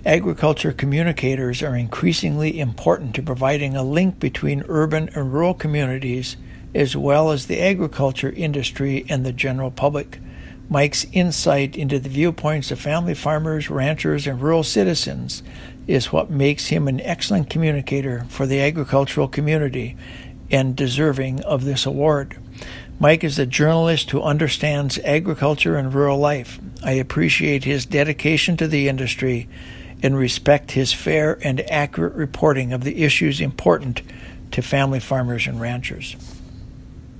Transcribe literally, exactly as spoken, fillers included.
Agriculture communicators are increasingly important to providing a link between urban and rural communities, as well as the agriculture industry and the general public. Mike's insight into the viewpoints of family farmers, ranchers, and rural citizens is what makes him an excellent communicator for the agricultural community and deserving of this award. Mike is a journalist who understands agriculture and rural life. I appreciate his dedication to the industry and respect his fair and accurate reporting of the issues important to family farmers and ranchers.